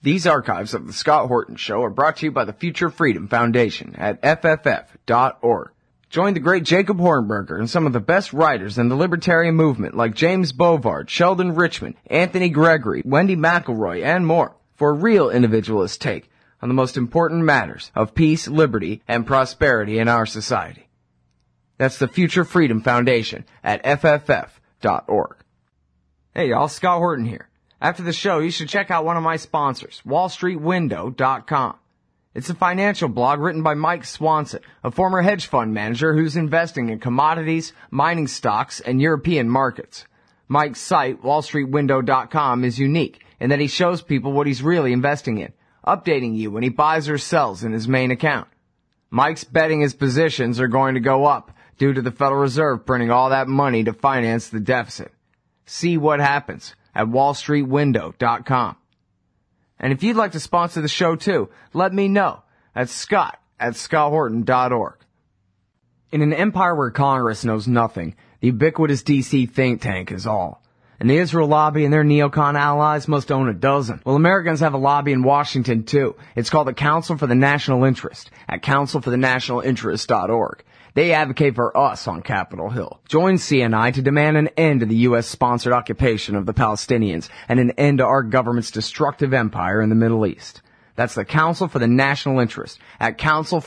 These archives of the Scott Horton Show are brought to you by the Future Freedom Foundation at FFF.org. Join the great Jacob Hornberger and some of the best writers in the libertarian movement like James Bovard, Sheldon Richman, Anthony Gregory, Wendy McElroy, and more for a real individualist take on the most important matters of peace, liberty, and prosperity in our society. That's the Future Freedom Foundation at FFF.org. Hey y'all, Scott Horton here. After the show, you should check out one of my sponsors, WallStreetWindow.com. It's a financial blog written by Mike Swanson, a former hedge fund manager who's investing in commodities, mining stocks, and European markets. Mike's site, WallStreetWindow.com, is unique in that he shows people what he's really investing in, updating you when he buys or sells in his main account. Mike's betting his positions are going to go up due to the Federal Reserve printing all that money to finance the deficit. See what happens at WallStreetWindow.com. And if you'd like to sponsor the show too, let me know at Scott@ScottHorton.org. In an empire where Congress knows nothing, the ubiquitous DC think tank is all. And the Israel lobby and their neocon allies must own a dozen. Well, Americans have a lobby in Washington too. It's called the Council for the National Interest at councilforthenationalinterest.org. They advocate for us on Capitol Hill. Join CNI to demand an end to the U.S.-sponsored occupation of the Palestinians and an end to our government's destructive empire in the Middle East. That's the Council for the National Interest at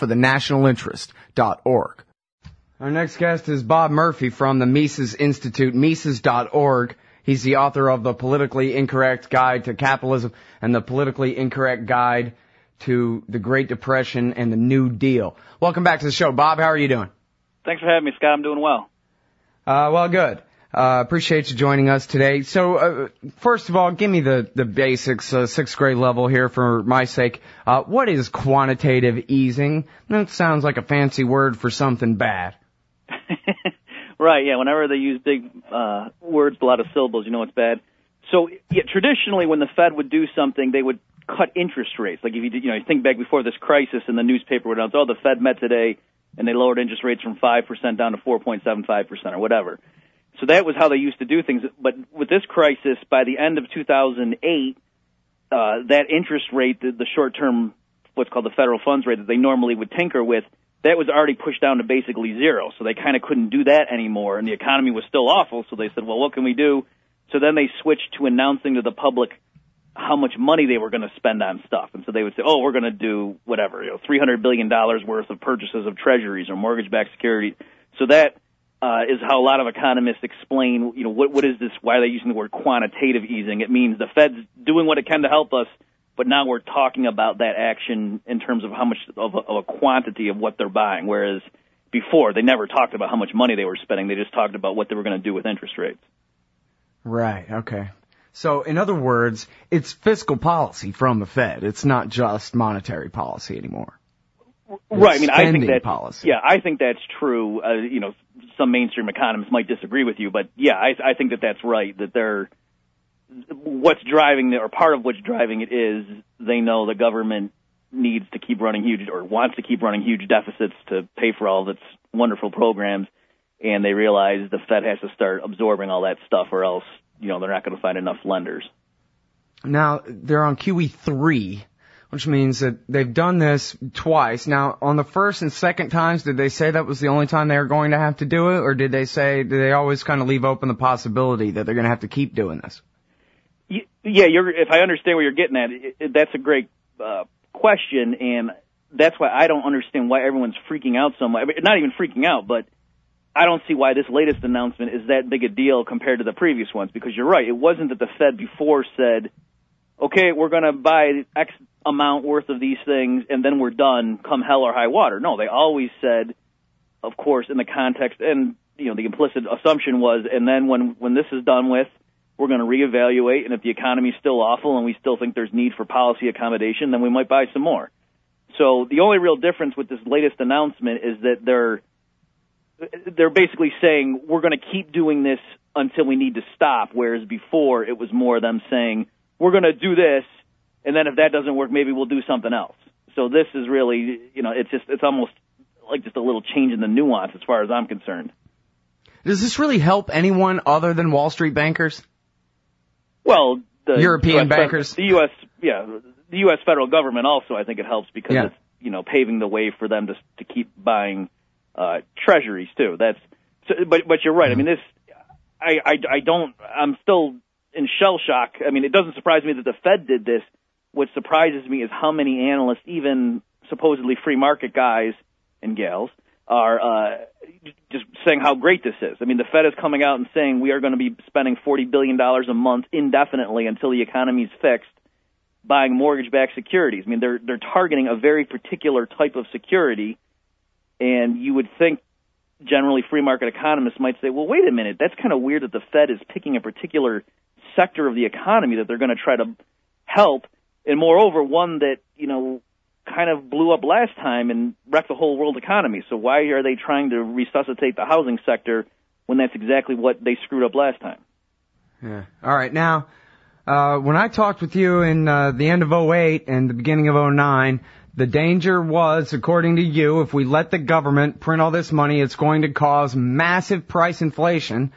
councilforthenationalinterest.org. Our next guest is Bob Murphy from the Mises Institute, Mises.org. He's the author of The Politically Incorrect Guide to Capitalism and The Politically Incorrect Guide to the Great Depression and the New Deal. Welcome back to the show. Bob, how are you doing? Thanks for having me, Scott. I'm doing well. Well, good. Appreciate you joining us today. So, first of all, give me the basics, sixth grade level here for my sake. What is quantitative easing? That sounds like a fancy word for something bad. Right, yeah. Whenever they use big words, a lot of syllables, you know it's bad. So, yeah, traditionally, when the Fed would do something, they would cut interest rates. Like if you did, you think back before this crisis, and the newspaper would announce, "Oh, the Fed met today, and they lowered interest rates from 5% down to 4.75% or whatever." So that was how they used to do things. But with this crisis, by the end of 2008, that interest rate, the short-term, what's called the federal funds rate that they normally would tinker with, that was already pushed down to basically zero. So they kind of couldn't do that anymore, and the economy was still awful. So they said, well, what can we do? So then they switched to announcing to the public how much money they were going to spend on stuff. And so they would say, oh, we're going to do whatever, $300 billion worth of purchases of treasuries or mortgage-backed securities. So that is how a lot of economists explain, what is this, why are they using the word quantitative easing? It means the Fed's doing what it can to help us, but now we're talking about that action in terms of how much of a quantity of what they're buying, whereas before they never talked about how much money they were spending. They just talked about what they were going to do with interest rates. Right, okay. So, in other words, it's fiscal policy from the Fed. It's not just monetary policy anymore. Right. I mean, I think that policy. Yeah, I think that's true. Some mainstream economists might disagree with you, but yeah, I think that that's right. That what's driving it, or part of what's driving it, is they know the government needs to keep running huge, or wants to keep running huge deficits to pay for all of its wonderful programs, and they realize the Fed has to start absorbing all that stuff, or else they're not going to find enough lenders. Now, they're on QE3, which means that they've done this twice. Now, on the first and second times, did they say that was the only time they were going to have to do it, or did they always kind of leave open the possibility that they're going to have to keep doing this? Yeah, if I understand where you're getting at, that's a great question, and that's why I don't understand why everyone's freaking out so much. I mean, not even freaking out, but I don't see why this latest announcement is that big a deal compared to the previous ones, because you're right. It wasn't that the Fed before said, okay, we're going to buy X amount worth of these things, and then we're done, come hell or high water. No, they always said, of course, in the context, and the implicit assumption was, and then when this is done with, we're going to reevaluate, and if the economy's still awful and we still think there's need for policy accommodation, then we might buy some more. So the only real difference with this latest announcement is that they're basically saying we're going to keep doing this until we need to stop, whereas before it was more them saying we're going to do this, and then if that doesn't work, maybe we'll do something else. So this is really, it's almost like just a little change in the nuance as far as I'm concerned. Does this really help anyone other than Wall Street bankers? Well, the European bankers? The U.S. the U.S. federal government also, I think it helps because yeah. it's, paving the way for them to keep buying treasuries too. But you're right. I mean, I'm still in shell shock. I mean, it doesn't surprise me that the Fed did this. What surprises me is how many analysts, even supposedly free market guys and gals, are just saying how great this is. I mean, the Fed is coming out and saying we are going to be spending $40 billion a month indefinitely until the economy is fixed, buying mortgage-backed securities. I mean, they're targeting a very particular type of security, and you would think generally free market economists might say, well, wait a minute, that's kind of weird that the Fed is picking a particular sector of the economy that they're going to try to help, and moreover, one that, kind of blew up last time and wrecked the whole world economy. So why are they trying to resuscitate the housing sector when that's exactly what they screwed up last time? Yeah. All right. Now, when I talked with you in the end of '08 and the beginning of '09, the danger was, according to you, if we let the government print all this money, it's going to cause massive price inflation,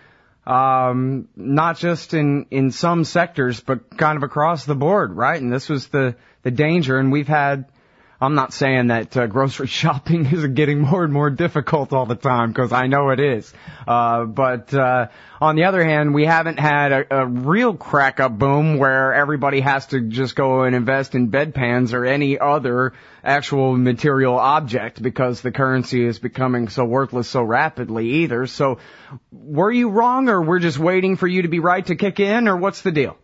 not just in some sectors, but kind of across the board, right? And this was the danger, and we've had... I'm not saying that grocery shopping is getting more and more difficult all the time, because I know it is. But on the other hand, we haven't had a real crack-up boom where everybody has to just go and invest in bedpans or any other actual material object because the currency is becoming so worthless so rapidly either. So were you wrong, or we're just waiting for you to be right to kick in, or what's the deal?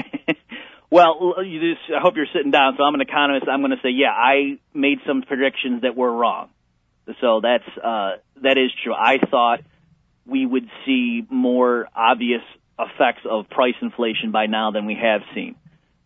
Well, I hope you're sitting down. So I'm an economist. I'm going to say, yeah, I made some predictions that were wrong. So that is true. I thought we would see more obvious effects of price inflation by now than we have seen.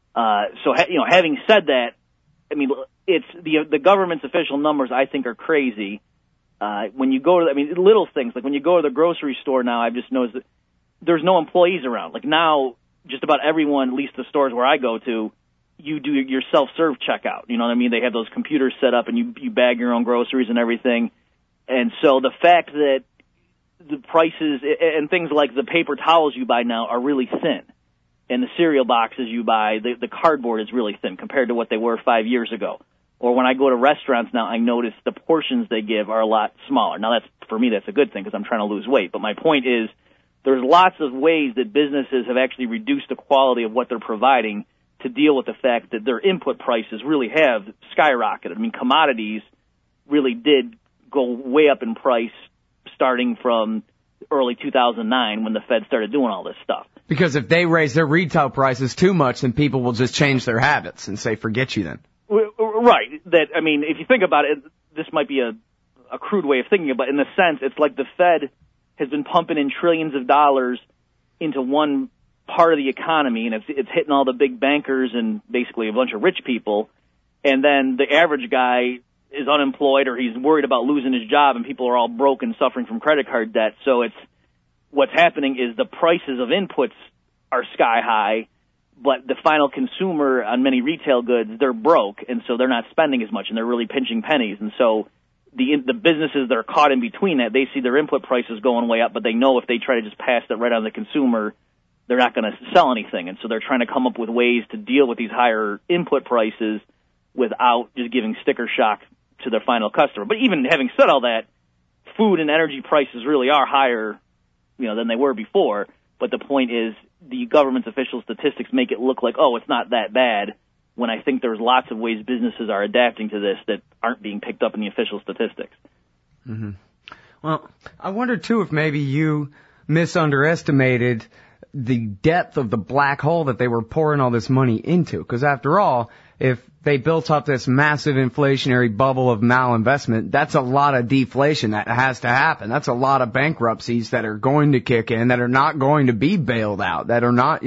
So having said that, I mean, it's the government's official numbers I think are crazy. When you go to, little things like when you go to the grocery store now, I've just noticed that there's no employees around. Like now, just about everyone, at least the stores where I go to, you do your self-serve checkout. You know what I mean? They have those computers set up and you bag your own groceries and everything. And so the fact that the prices and things like the paper towels you buy now are really thin, and the cereal boxes you buy, the cardboard is really thin compared to what they were 5 years ago. Or when I go to restaurants now, I notice the portions they give are a lot smaller. Now for me, that's a good thing because I'm trying to lose weight. But my point is, there's lots of ways that businesses have actually reduced the quality of what they're providing to deal with the fact that their input prices really have skyrocketed. I mean, commodities really did go way up in price starting from early 2009 when the Fed started doing all this stuff. Because if they raise their retail prices too much, then people will just change their habits and say, forget you then. Right. If you think about it, this might be a crude way of thinking about it. In the sense, it's like the Fed has been pumping in trillions of dollars into one part of the economy, and it's hitting all the big bankers and basically a bunch of rich people, and then the average guy is unemployed or he's worried about losing his job, and people are all broke and suffering from credit card debt. So what's happening is the prices of inputs are sky high, but the final consumer on many retail goods, they're broke, and so they're not spending as much, and they're really pinching pennies, and so the businesses that are caught in between that, they see their input prices going way up, but they know if they try to just pass that right on the consumer, they're not going to sell anything. And so they're trying to come up with ways to deal with these higher input prices without just giving sticker shock to their final customer. But even having said all that, food and energy prices really are higher, than they were before. But the point is, the government's official statistics make it look like, oh, it's not that bad, when I think there's lots of ways businesses are adapting to this that aren't being picked up in the official statistics. Mm-hmm. Well, I wonder, too, if maybe you misunderestimated the depth of the black hole that they were pouring all this money into. Because after all, if they built up this massive inflationary bubble of malinvestment, that's a lot of deflation that has to happen. That's a lot of bankruptcies that are going to kick in, that are not going to be bailed out, that are not,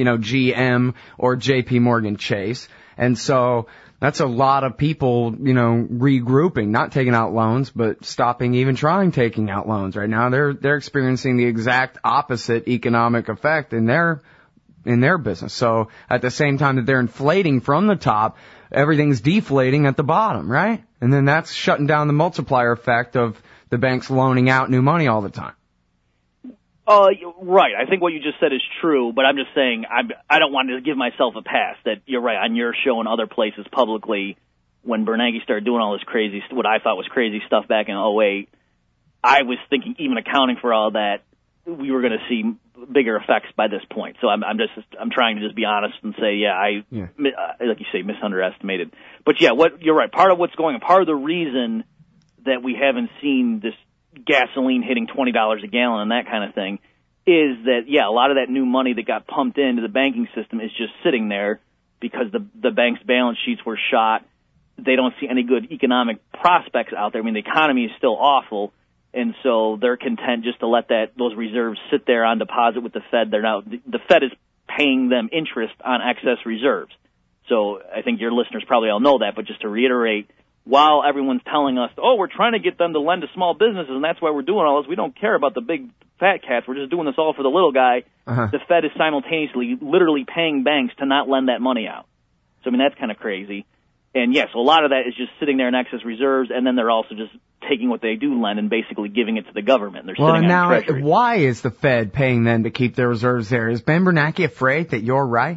GM or JP Morgan Chase. And so that's a lot of people, regrouping, not taking out loans, but stopping even trying taking out loans. Right now, they're experiencing the exact opposite economic effect in their business. So at the same time that they're inflating from the top, everything's deflating at the bottom, right? And then that's shutting down the multiplier effect of the banks loaning out new money all the time. Right. I think what you just said is true, but I'm just saying I don't want to give myself a pass that you're right on your show and other places publicly. When Bernanke started doing all this crazy, what I thought was crazy stuff back in '08, I was thinking, even accounting for all that, we were going to see bigger effects by this point. So I'm trying to just be honest and say, like you say, misunderestimated. But yeah, you're right. Part of what's going on, part of the reason that we haven't seen this gasoline hitting $20 a gallon and that kind of thing is that, a lot of that new money that got pumped into the banking system is just sitting there because the bank's balance sheets were shot. They don't see any good economic prospects out there. I mean, the economy is still awful, and so they're content just to let those reserves sit there on deposit with the Fed. The Fed is paying them interest on excess reserves. So I think your listeners probably all know that, but just to reiterate, while everyone's telling us, we're trying to get them to lend to small businesses, and that's why we're doing all this, we don't care about the big fat cats, we're just doing this all for the little guy, The Fed is simultaneously literally paying banks to not lend that money out. So, I mean, that's kind of crazy. And, yes, a lot of that is just sitting there in excess reserves, and then they're also just taking what they do lend and basically giving it to the government. They're sitting on treasuries. Why is the Fed paying them to keep their reserves there? Is Ben Bernanke afraid that you're right?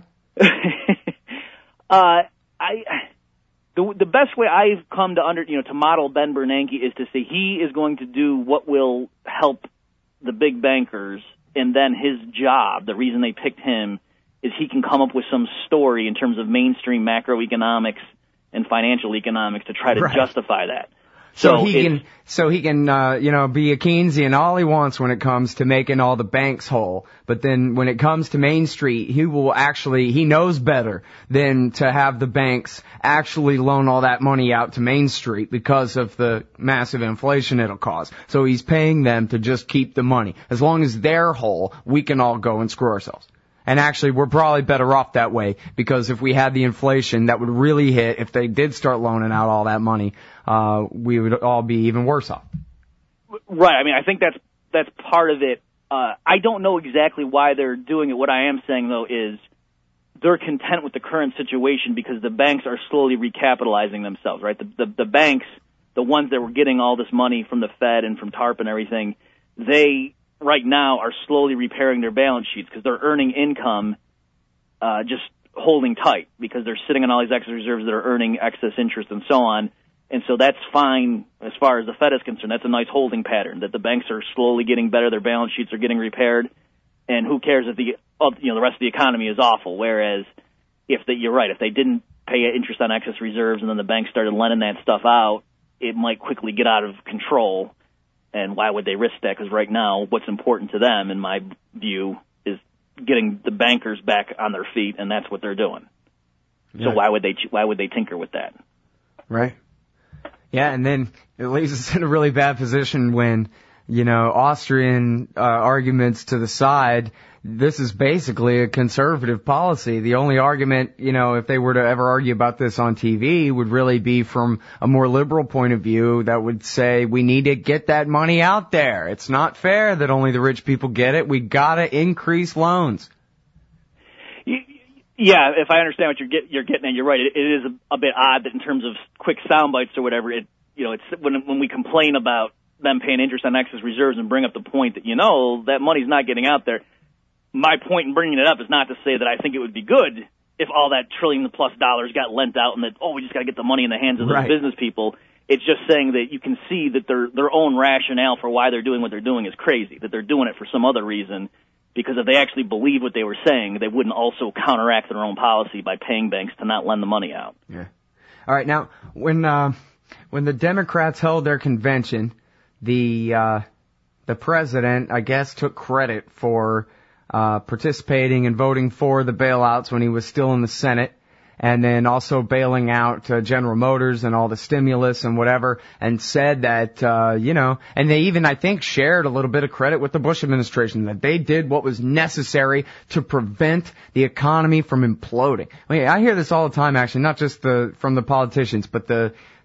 The best way I've come to model Ben Bernanke is to say he is going to do what will help the big bankers, and then his job, the reason they picked him, is he can come up with some story in terms of mainstream macroeconomics and financial economics to try to justify that. So he can be a Keynesian all he wants when it comes to making all the banks whole. But then when it comes to Main Street, he knows better than to have the banks actually loan all that money out to Main Street because of the massive inflation it'll cause. So he's paying them to just keep the money. As long as they're whole, we can all go and screw ourselves. And actually, we're probably better off that way, because if we had the inflation that would really hit, if they did start loaning out all that money, we would all be even worse off. Right. I mean, I think that's part of it. I don't know exactly why they're doing it. What I am saying, though, is they're content with the current situation because the banks are slowly recapitalizing themselves, right? The banks, the ones that were getting all this money from the Fed and from TARP and everything, they right now are slowly repairing their balance sheets because they're earning income just holding tight because they're sitting on all these excess reserves that are earning excess interest and so on. And so that's fine as far as the Fed is concerned. That's a nice holding pattern that the banks are slowly getting better, their balance sheets are getting repaired, and who cares if the rest of the economy is awful. Whereas you're right, if they didn't pay interest on excess reserves and then the banks started lending that stuff out, it might quickly get out of control. And why would they risk that? Because right now, what's important to them, in my view, is getting the bankers back on their feet, and that's what they're doing. Yeah. So why would they tinker with that? Right. Yeah, and then it leaves us in a really bad position when, Austrian arguments to the side. This is basically a conservative policy. The only argument, if they were to ever argue about this on TV, would really be from a more liberal point of view that would say we need to get that money out there. It's not fair that only the rich people get it. We gotta increase loans. Yeah, if I understand what you're getting at, you're right. It is a bit odd that in terms of quick sound bites or whatever, it's when we complain about them paying interest on excess reserves and bring up the point that, that money's not getting out there. My point in bringing it up is not to say that I think it would be good if all that $1 trillion+ got lent out and that, we just got to get the money in the hands of those business people. It's just saying that you can see that their own rationale for why they're doing what they're doing is crazy, that they're doing it for some other reason, because if they actually believed what they were saying, they wouldn't also counteract their own policy by paying banks to not lend the money out. Yeah. All right. Now, when the Democrats held their convention, the president, I guess, took credit for participating and voting for the bailouts when he was still in the Senate, and then also bailing out General Motors and all the stimulus and whatever, and said that, and they even, I think, shared a little bit of credit with the Bush administration, that they did what was necessary to prevent the economy from imploding. I hear this all the time, actually, not just from the politicians, but the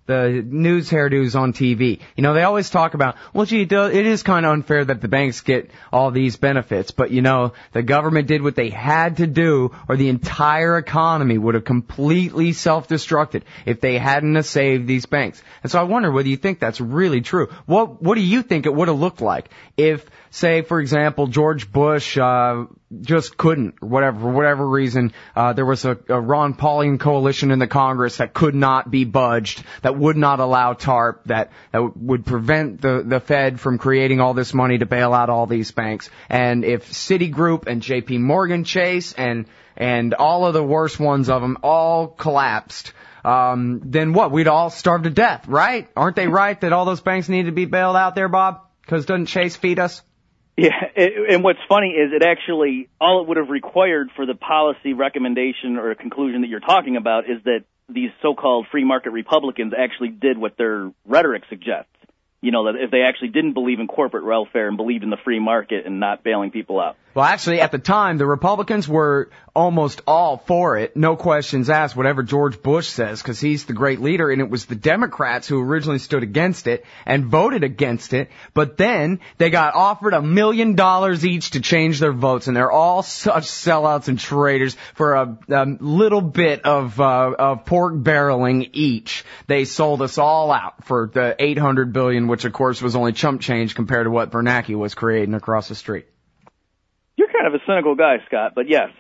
the news hairdos on TV. You know, they always talk about, well, gee, it is kind of unfair that the banks get all these benefits, but you know, the government did what they had to do, or the entire economy would have completely self-destructed if they hadn't have saved these banks. And so I wonder whether you think that's really true. What do you think it would have looked like if, say, for example, George Bush just couldn't, or for whatever reason, there was a Ron Paulian coalition in the Congress that could not be budged, that would not allow TARP, that would prevent the Fed from creating all this money to bail out all these banks. And if Citigroup and JP Morgan Chase and all of the worst ones of them all collapsed, then what? We'd all starve to death, right? Aren't they right that all those banks need to be bailed out there, Bob? Because doesn't Chase feed us? Yeah, and what's funny is it actually, all it would have required for the policy recommendation or conclusion that you're talking about is that these so-called free market Republicans actually did what their rhetoric suggests. You know, that if they actually didn't believe in corporate welfare and believed in the free market and not bailing people out. Well, actually, at the time, the Republicans were almost all for it, no questions asked, whatever George Bush says, because he's the great leader, and it was the Democrats who originally stood against it and voted against it, but then they got offered $1 million each to change their votes, and they're all such sellouts and traitors for a little bit of pork barreling each. They sold us all out for the $800 billion, which of course was only chump change compared to what Bernanke was creating across the street. You're kind of a cynical guy, Scott, but yes,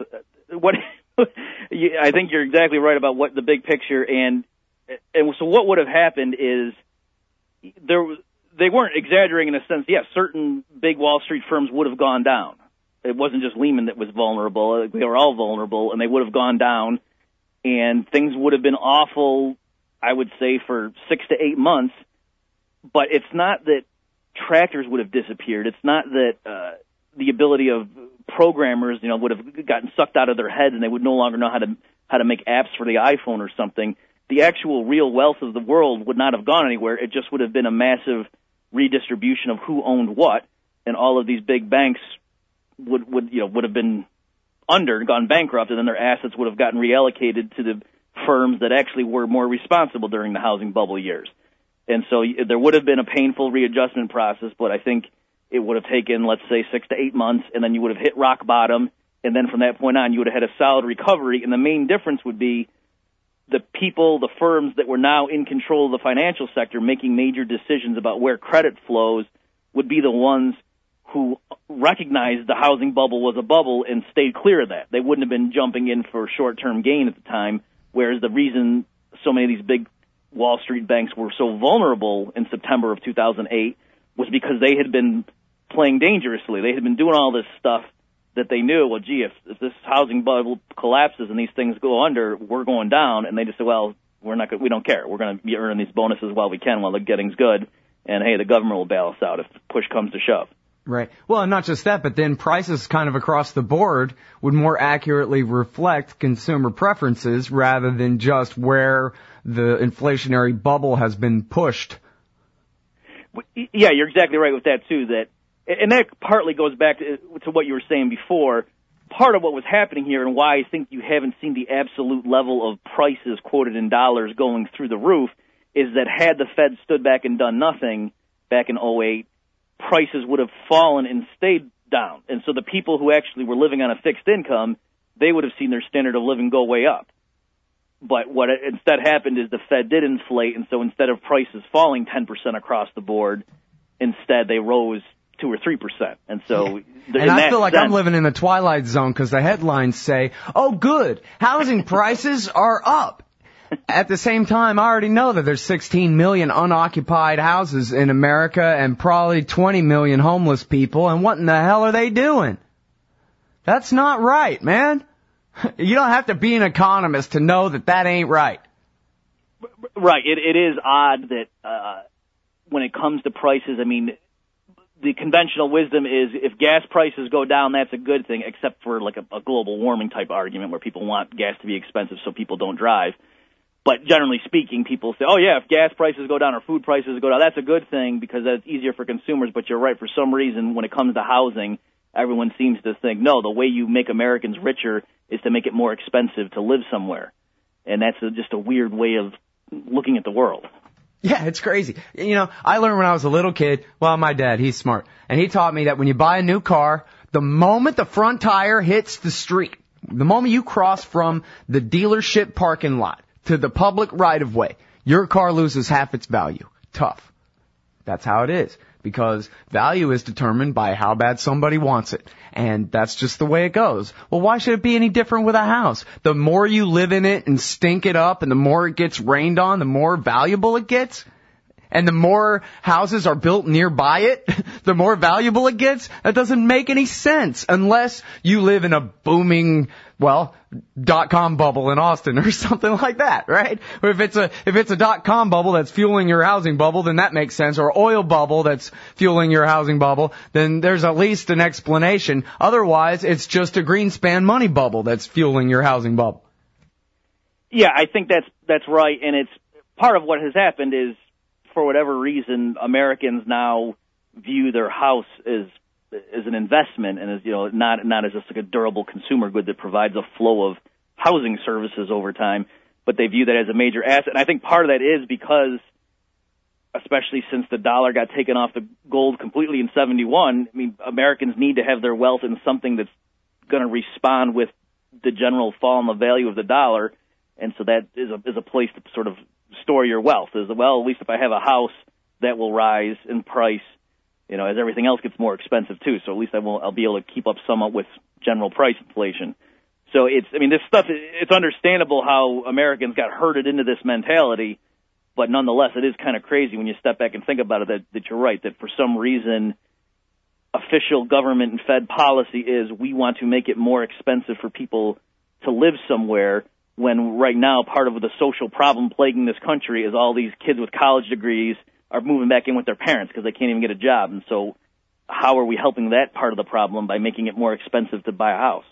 I think you're exactly right about what the big picture, and so what would have happened is they weren't exaggerating in a sense. Yes, certain big Wall Street firms would have gone down. It wasn't just Lehman that was vulnerable. They were all vulnerable, and they would have gone down, and things would have been awful, I would say, for 6 to 8 months, but it's not that tractors would have disappeared. It's not that the ability of programmers, would have gotten sucked out of their heads and they would no longer know how to make apps for the iPhone or something. The actual real wealth of the world would not have gone anywhere. It just would have been a massive redistribution of who owned what, and all of these big banks would have been gone bankrupt, and then their assets would have gotten reallocated to the firms that actually were more responsible during the housing bubble years. And so there would have been a painful readjustment process, but I think it would have taken, let's say, 6 to 8 months, and then you would have hit rock bottom, and then from that point on, you would have had a solid recovery, and the main difference would be the people, the firms that were now in control of the financial sector making major decisions about where credit flows would be the ones who recognized the housing bubble was a bubble and stayed clear of that. They wouldn't have been jumping in for short-term gain at the time, whereas the reason so many of these big Wall Street banks were so vulnerable in September of 2008 was because they had been playing dangerously. They had been doing all this stuff that they knew, well, gee, if this housing bubble collapses and these things go under, we're going down. And they just said, well, we don't care. We're going to be earning these bonuses while we can, while the getting's good. And hey, the government will bail us out if push comes to shove. Right. Well, and not just that, but then prices kind of across the board would more accurately reflect consumer preferences rather than just where the inflationary bubble has been pushed. Yeah, you're exactly right with that, too, and that partly goes back to what you were saying before. Part of what was happening here and why I think you haven't seen the absolute level of prices quoted in dollars going through the roof is that had the Fed stood back and done nothing back in 2008, prices would have fallen and stayed down. And so the people who actually were living on a fixed income, they would have seen their standard of living go way up. But what instead happened is the Fed did inflate, and so instead of prices falling 10% across the board, instead they rose 2 or 3%. And so, and I feel like I'm living in the twilight zone because the headlines say, "Oh, good, housing prices are up." At the same time, I already know that there's 16 million unoccupied houses in America and probably 20 million homeless people. And what in the hell are they doing? That's not right, man. You don't have to be an economist to know that ain't right. Right. It is odd that when it comes to prices, I mean, the conventional wisdom is if gas prices go down, that's a good thing, except for like a global warming type argument where people want gas to be expensive so people don't drive. But generally speaking, people say, oh, yeah, if gas prices go down or food prices go down, that's a good thing because that's easier for consumers. But you're right, for some reason, when it comes to housing, everyone seems to think, no, the way you make Americans richer is to make it more expensive to live somewhere. And that's just a weird way of looking at the world. Yeah, it's crazy. You know, I learned when I was a little kid, well, my dad, he's smart, and he taught me that when you buy a new car, the moment the front tire hits the street, the moment you cross from the dealership parking lot to the public right-of-way, your car loses half its value. Tough. That's how it is. Because value is determined by how bad somebody wants it. And that's just the way it goes. Well, why should it be any different with a house? The more you live in it and stink it up and the more it gets rained on, the more valuable it gets. And the more houses are built nearby it, the more valuable it gets. That doesn't make any sense unless you live in a booming, well, .com bubble in Austin or something like that, right? Or if it's a .com bubble that's fueling your housing bubble, then that makes sense. Or oil bubble that's fueling your housing bubble, then there's at least an explanation. Otherwise, it's just a Greenspan money bubble that's fueling your housing bubble. Yeah, I think that's right, and it's part of what has happened is, for whatever reason, Americans now view their house as an investment and as, you know, not as just like a durable consumer good that provides a flow of housing services over time, but they view that as a major asset. And I think part of that is because, especially since the dollar got taken off the gold completely in 71, I mean, Americans need to have their wealth in something that's going to respond with the general fall in the value of the dollar. And so that is a place to sort of store your wealth. Is, well, at least if I have a house, that will rise in price, you know, as everything else gets more expensive too. So at least I'll be able to keep up somewhat with general price inflation. So this stuff, it's understandable how Americans got herded into this mentality, but nonetheless, it is kind of crazy when you step back and think about it that you're right, that for some reason, official government and Fed policy is we want to make it more expensive for people to live somewhere, when right now part of the social problem plaguing this country is all these kids with college degrees are moving back in with their parents because they can't even get a job. And so how are we helping that part of the problem by making it more expensive to buy a house?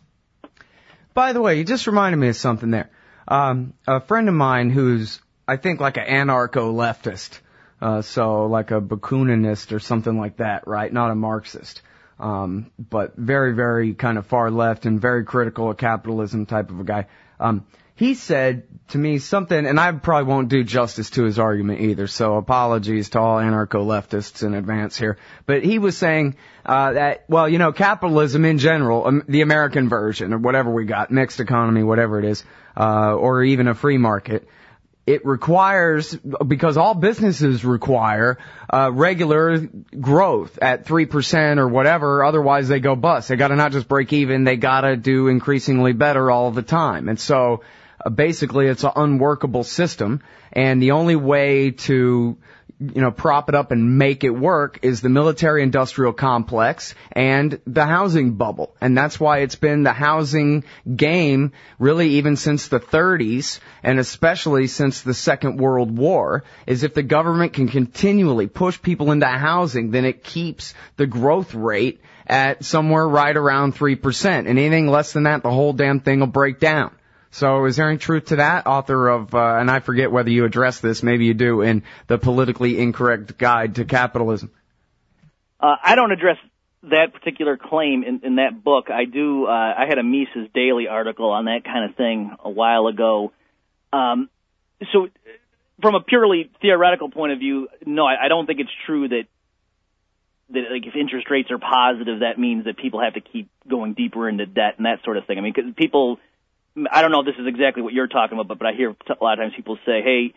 By the way, you just reminded me of something there. A friend of mine who's, I think, like an anarcho-leftist, so like a Bakuninist or something like that, right? Not a Marxist. But very, very kind of far left and very critical of capitalism type of a guy. He said to me something, and I probably won't do justice to his argument either, so apologies to all anarcho-leftists in advance here. But he was saying that, well, you know, capitalism in general, the American version, or whatever we got, mixed economy, whatever it is, or even a free market, it requires, because all businesses require, regular growth at 3% or whatever, otherwise they go bust. They gotta not just break even, they gotta do increasingly better all the time. And so, basically it's an unworkable system, and the only way to, you know, prop it up and make it work is the military-industrial complex and the housing bubble. And that's why it's been the housing game really even since the 30s, and especially since the Second World War, is if the government can continually push people into housing, then it keeps the growth rate at somewhere right around 3%. And anything less than that, the whole damn thing will break down. So is there any truth to that? Author of, and I forget whether you address this, maybe you do, in The Politically Incorrect Guide to Capitalism. I don't address that particular claim in that book. I do, I had a Mises Daily article on that kind of thing a while ago. So from a purely theoretical point of view, no, I don't think it's true that like if interest rates are positive, that means that people have to keep going deeper into debt and that sort of thing. I mean, 'cause people, I don't know if this is exactly what you're talking about, but I hear a lot of times people say, hey,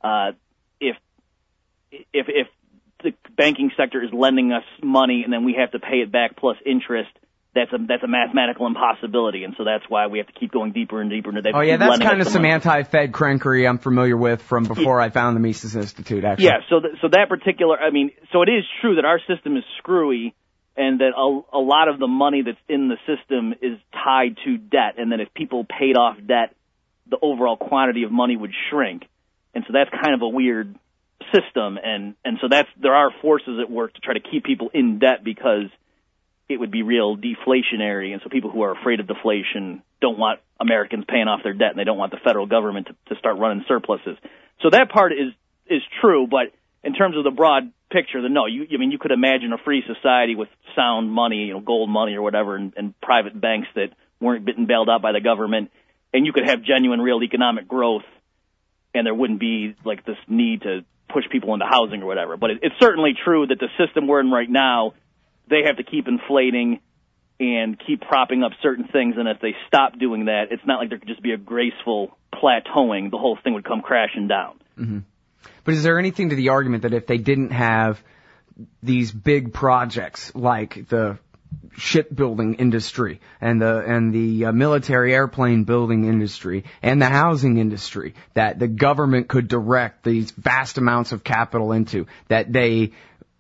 if the banking sector is lending us money and then we have to pay it back plus interest, that's a mathematical impossibility, and so that's why we have to keep going deeper and deeper into that. Oh yeah, that's kind of some anti-Fed crankery I'm familiar with from before I found the Mises Institute, actually. Yeah, so that particular, I mean, so it is true that our system is screwy, and that a lot of the money that's in the system is tied to debt, and that if people paid off debt, the overall quantity of money would shrink. And so that's kind of a weird system, and so there are forces at work to try to keep people in debt because it would be real deflationary, and so people who are afraid of deflation don't want Americans paying off their debt, and they don't want the federal government to start running surpluses. So that part is true, but in terms of the broad picture, no, you could imagine a free society with sound money, you know, gold money or whatever, and private banks that weren't bitten bailed out by the government, and you could have genuine real economic growth, and there wouldn't be like this need to push people into housing or whatever. But it's certainly true that the system we're in right now, they have to keep inflating and keep propping up certain things, and if they stop doing that, it's not like there could just be a graceful plateauing. The whole thing would come crashing down. Mm-hmm. But is there anything to the argument that if they didn't have these big projects like the shipbuilding industry and the military airplane building industry and the housing industry that the government could direct these vast amounts of capital into, that they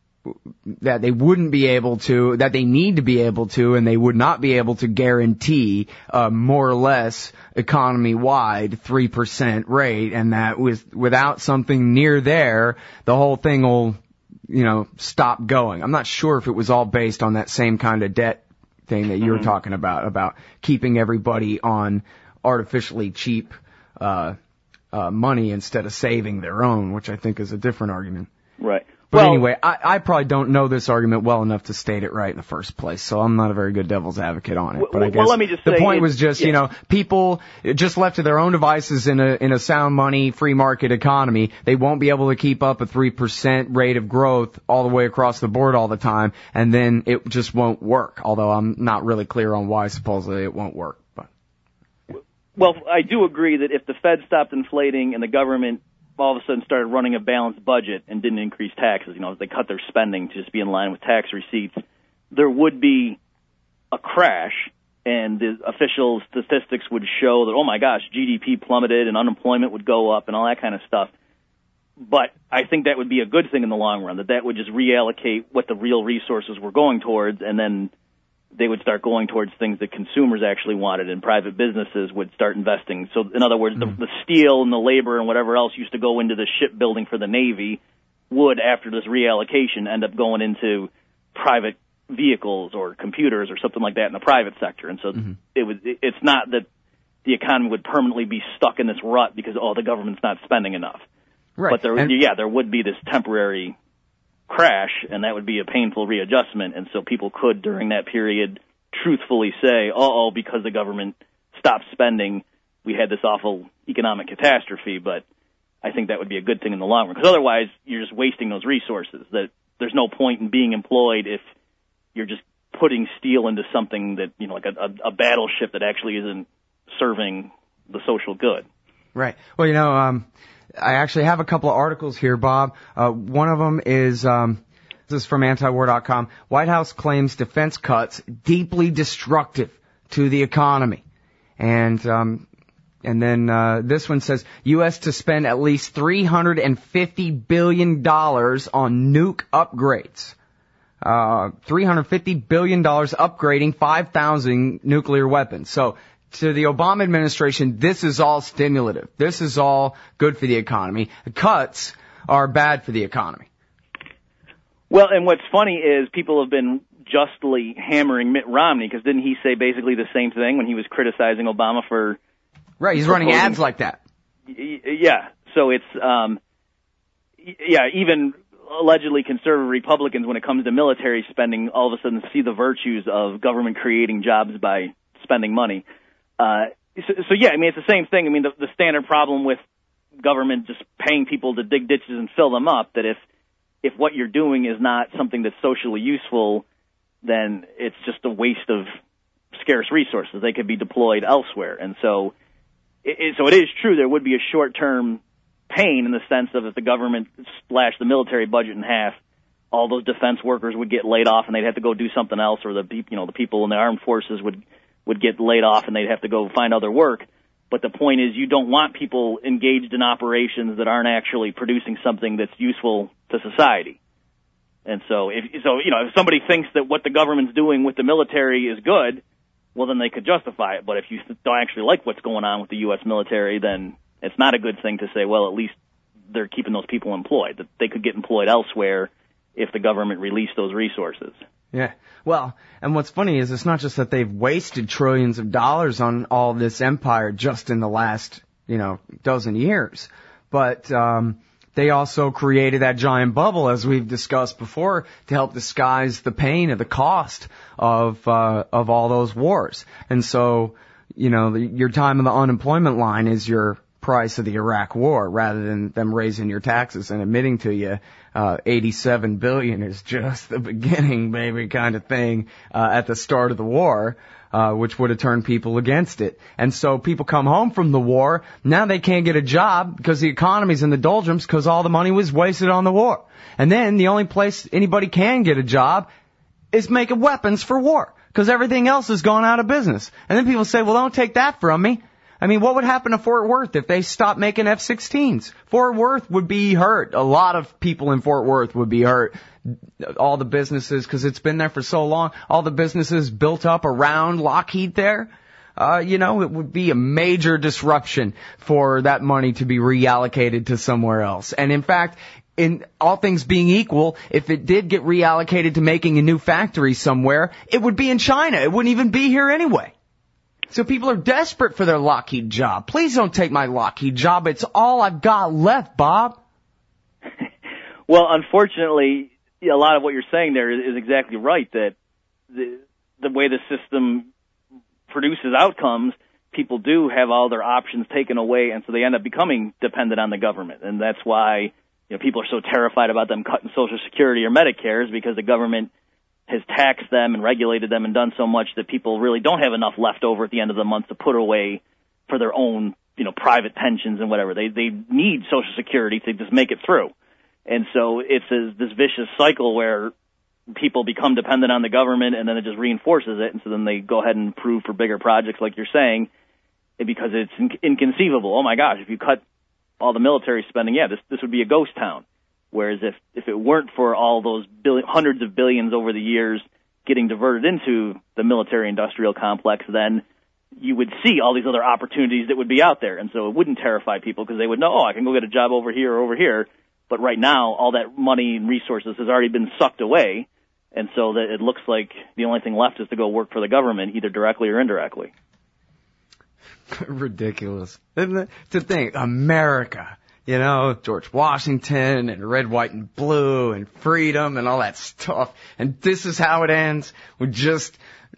wouldn't be able to, that they need to be able to, and they would not be able to guarantee more or less economy-wide 3% rate, and that without something near there, the whole thing will, stop going. I'm not sure if it was all based on that same kind of debt thing that you're talking about keeping everybody on artificially cheap money instead of saving their own, which I think is a different argument. Right. But anyway, I probably don't know this argument well enough to state it right in the first place, so I'm not a very good devil's advocate on it. But I guess let me just say, the point was just, people just left to their own devices in a sound money, free market economy, they won't be able to keep up a 3% rate of growth all the way across the board all the time, and then it just won't work, although I'm not really clear on why supposedly it won't work. But well, I do agree that if the Fed stopped inflating and the government all of a sudden started running a balanced budget and didn't increase taxes, as they cut their spending to just be in line with tax receipts, there would be a crash, and the official statistics would show that, oh my gosh, GDP plummeted and unemployment would go up and all that kind of stuff. But I think that would be a good thing in the long run, that would just reallocate what the real resources were going towards, and then they would start going towards things that consumers actually wanted, and private businesses would start investing. So, in other words, the steel and the labor and whatever else used to go into the shipbuilding for the Navy would, after this reallocation, end up going into private vehicles or computers or something like that in the private sector. And so it's not that the economy would permanently be stuck in this rut because, the government's not spending enough. Right. But there would be this temporary crash, and that would be a painful readjustment, and so people could, during that period, truthfully say, because the government stopped spending, we had this awful economic catastrophe. But I think that would be a good thing in the long run, because otherwise you're just wasting those resources. That there's no point in being employed if you're just putting steel into something that, like a battleship that actually isn't serving the social good. Right. Well, I actually have a couple of articles here, Bob. One of them is, this is from antiwar.com. White House claims defense cuts deeply destructive to the economy. And then this one says, U.S. to spend at least $350 billion on nuke upgrades. $350 billion upgrading 5,000 nuclear weapons. So, to the Obama administration, this is all stimulative. This is all good for the economy. The cuts are bad for the economy. Well, and what's funny is people have been justly hammering Mitt Romney, because didn't he say basically the same thing when he was criticizing Obama for... Right, he's running ads like that. Yeah, so it's... even allegedly conservative Republicans, when it comes to military spending, all of a sudden see the virtues of government creating jobs by spending money. It's the same thing. I mean, the standard problem with government just paying people to dig ditches and fill them up, that if what you're doing is not something that's socially useful, then it's just a waste of scarce resources. They could be deployed elsewhere. And so it is true there would be a short-term pain in the sense of if the government slashed the military budget in half, all those defense workers would get laid off and they'd have to go do something else, or the people in the armed forces would get laid off and they'd have to go find other work. But the point is, you don't want people engaged in operations that aren't actually producing something that's useful to society. And so if somebody thinks that what the government's doing with the military is good, well, then they could justify it. But if you don't actually like what's going on with the U.S. military, then it's not a good thing to say, well, at least they're keeping those people employed, that they could get employed elsewhere if the government released those resources. Yeah. Well, and what's funny is it's not just that they've wasted trillions of dollars on all this empire just in the last, dozen years, but they also created that giant bubble, as we've discussed before, to help disguise the pain of the cost of all those wars. And so, your time on the unemployment line is your price of the Iraq war rather than them raising your taxes and admitting to you 87 billion is just the beginning, baby, kind of thing at the start of the war. Which would have turned people against it. And so people come home from the war, now they can't get a job because the economy's in the doldrums because all the money was wasted on the war. And then the only place anybody can get a job is making weapons for war because everything else has gone out of business. And then people say, well, don't take that from me. I mean, what would happen to Fort Worth if they stopped making F-16s? Fort Worth would be hurt. A lot of people in Fort Worth would be hurt. All the businesses, because it's been there for so long, all the businesses built up around Lockheed there, it would be a major disruption for that money to be reallocated to somewhere else. And in fact, in all things being equal, if it did get reallocated to making a new factory somewhere, it would be in China. It wouldn't even be here anyway. So people are desperate for their Lockheed job. Please don't take my Lockheed job. It's all I've got left, Bob. Well, unfortunately, a lot of what you're saying there is exactly right, that the way the system produces outcomes, people do have all their options taken away, and so they end up becoming dependent on the government. And that's why people are so terrified about them cutting Social Security or Medicare, is because the government has taxed them and regulated them and done so much that people really don't have enough left over at the end of the month to put away for their own, private pensions and whatever. They need Social Security to just make it through. And so it's this vicious cycle where people become dependent on the government, and then it just reinforces it. And so then they go ahead and approve for bigger projects like you're saying, because it's inconceivable. Oh, my gosh, if you cut all the military spending, this would be a ghost town. Whereas if it weren't for all those hundreds of billions over the years getting diverted into the military-industrial complex, then you would see all these other opportunities that would be out there. And so it wouldn't terrify people because they would know, I can go get a job over here or over here. But right now, all that money and resources has already been sucked away, and so that it looks like the only thing left is to go work for the government, either directly or indirectly. Ridiculous. Isn't it? To think, America, George Washington and red, white, and blue and freedom and all that stuff. And this is how it ends with just,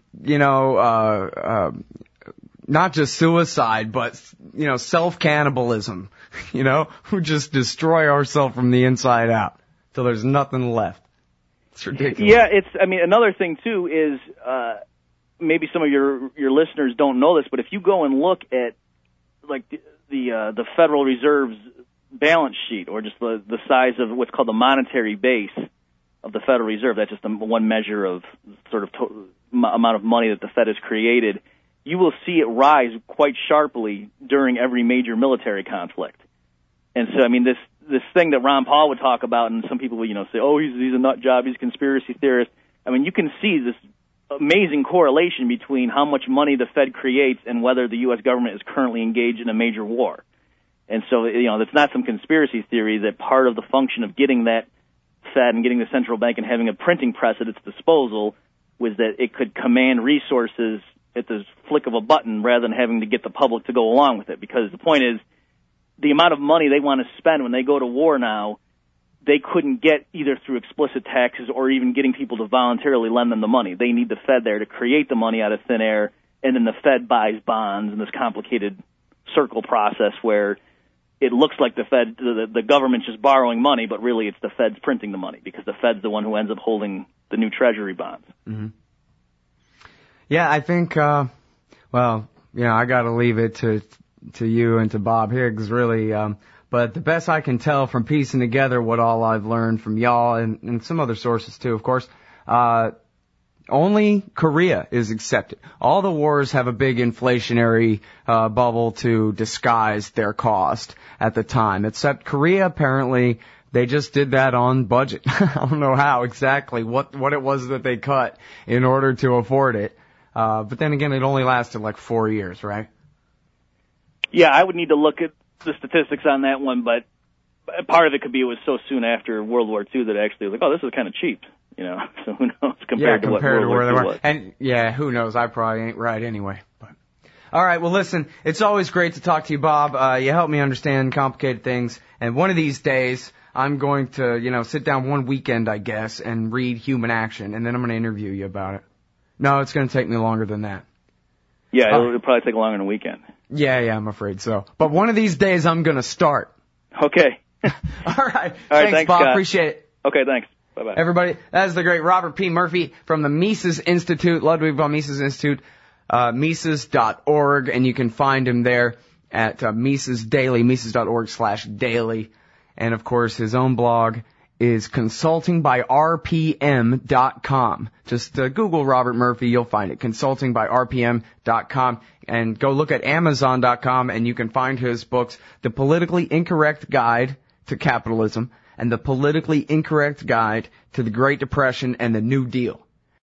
not just suicide, but, self-cannibalism, we just destroy ourselves from the inside out till there's nothing left. It's ridiculous. Yeah, another thing too is, maybe some of your listeners don't know this, but if you go and look at, like, the Federal Reserve's balance sheet, or just the size of what's called the monetary base of the Federal Reserve, that's just one measure of sort of amount of money that the Fed has created, you will see it rise quite sharply during every major military conflict. And so, this thing that Ron Paul would talk about, and some people would, say, oh, he's a nut job, he's a conspiracy theorist. You can see this amazing correlation between how much money the Fed creates and whether the U.S. government is currently engaged in a major war. And so, it's not some conspiracy theory that part of the function of getting that Fed and getting the central bank and having a printing press at its disposal was that it could command resources at the flick of a button rather than having to get the public to go along with it. Because the point is, the amount of money they want to spend when they go to war now, they couldn't get either through explicit taxes or even getting people to voluntarily lend them the money. They need the Fed there to create the money out of thin air, and then the Fed buys bonds in this complicated circle process where it looks like the government's just borrowing money, but really it's the Fed's printing the money because the Fed's the one who ends up holding the new treasury bonds. Mm-hmm. Yeah, I think, I got to leave it to you and to Bob Higgs, really. But the best I can tell from piecing together what all I've learned from y'all and some other sources too, of course, only Korea is accepted. All the wars have a big inflationary bubble to disguise their cost at the time, except Korea apparently. They just did that on budget. I don't know how exactly, what it was that they cut in order to afford it. But then again, it only lasted like 4 years, right? Yeah, I would need to look at the statistics on that one, but part of it could be it was so soon after World War II that actually was like, oh, this is kind of cheap, so who knows compared to what World War II was. And who knows, I probably ain't right anyway. But all right, well, listen, it's always great to talk to you, Bob. You help me understand complicated things, and one of these days I'm going to, sit down one weekend, I guess, and read Human Action, and then I'm going to interview you about it. No, it's going to take me longer than that. Yeah, it'll probably take longer than a weekend. Yeah, I'm afraid so. But one of these days I'm going to start. Okay. All right. Thanks, Bob. Scott. Appreciate it. Okay, thanks. Bye-bye. Everybody, that is the great Robert P. Murphy from the Mises Institute, Ludwig von Mises Institute, Mises.org, and you can find him there at Mises Daily, Mises.org/daily. And of course, his own blog is consultingbyrpm.com. Just Google Robert Murphy, you'll find it, consultingbyrpm.com. And go look at Amazon.com, and you can find his books, The Politically Incorrect Guide to Capitalism and The Politically Incorrect Guide to the Great Depression and the New Deal.